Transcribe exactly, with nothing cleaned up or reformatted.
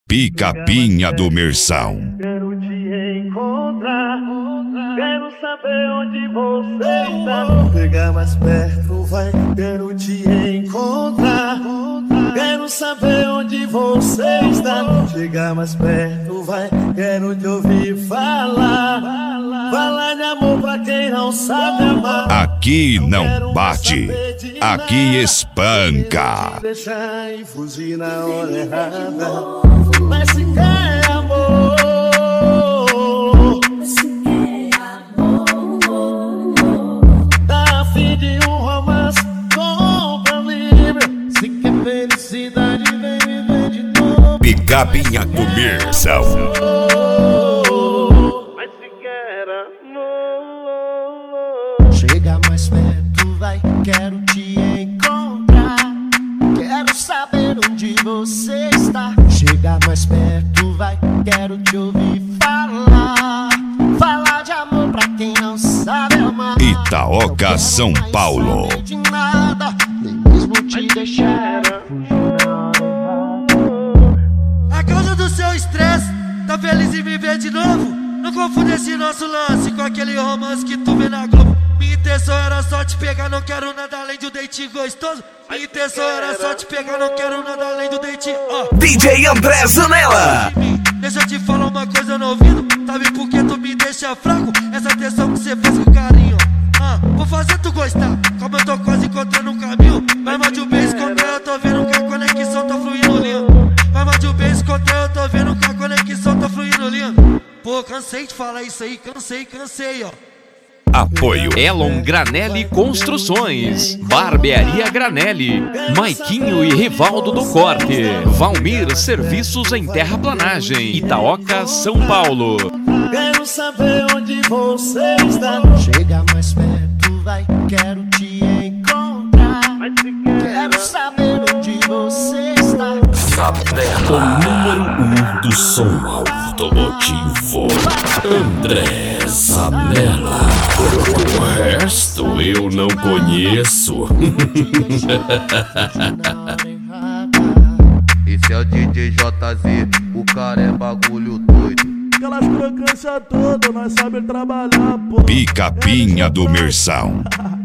Pica-pinha do Mersal. Quero te encontrar, quero saber onde você está. Chegar mais perto, vai, quero te encontrar. Quero saber onde você está. Chegar mais perto, vai, quero te ouvir falar. Falar de amor pra quem não sabe amar. Aqui não bate, aqui espanca. Deixar e fugir na hora errada. Mas se quer amor, se quer amor, tá a fim de um romance, compra livre. Se quer felicidade, vem viver de novo. Pica-pinha do Mersal. Mas se quer amor, chega mais perto, vai, quero te encontrar. Quero saber onde você está. Chega mais perto, vai, quero te ouvir falar. Falar de amor pra quem não sabe amar. Itaoca, São Paulo. De nada, nem mesmo te deixar. A causa do seu estresse, tá feliz em me ver de novo? Não confunde esse nosso lance com aquele romance que tu vê na Globo. Minha intenção era só te pegar, não quero nada além de um date gostoso. Minha intenção era só te pegar, não quero nada além do date, ó. D J André Zanella. Deixa eu te falar uma coisa no ouvido. Sabe por que tu me deixa fraco? Essa atenção que cê faz com carinho. Ah, vou fazer tu gostar. Como eu tô quase encontrando um caminho. Vai mais de um beijo contra eu tô vendo que a conexão tá fluindo lindo. Vai mais de um beijo contra eu tô vendo que a conexão tá fluindo lindo. Pô, cansei de falar isso aí, cansei, cansei, ó. Apoio Elon Granelli Construções, Barbearia Granelli, Maiquinho e Rivaldo do Corte, Valmir Serviços em Terraplanagem, Itaoca, São Paulo. quero saber onde você está. Chega mais perto, vai, quero te encontrar. Quero saber onde você está. O número um do som automotivo, André Zanella. O resto eu não conheço. Esse é o D J J Z, o cara é bagulho doido. Aquelas crocâncias todas, nós sabemos trabalhar, pô. Pica-pinha do Mersal.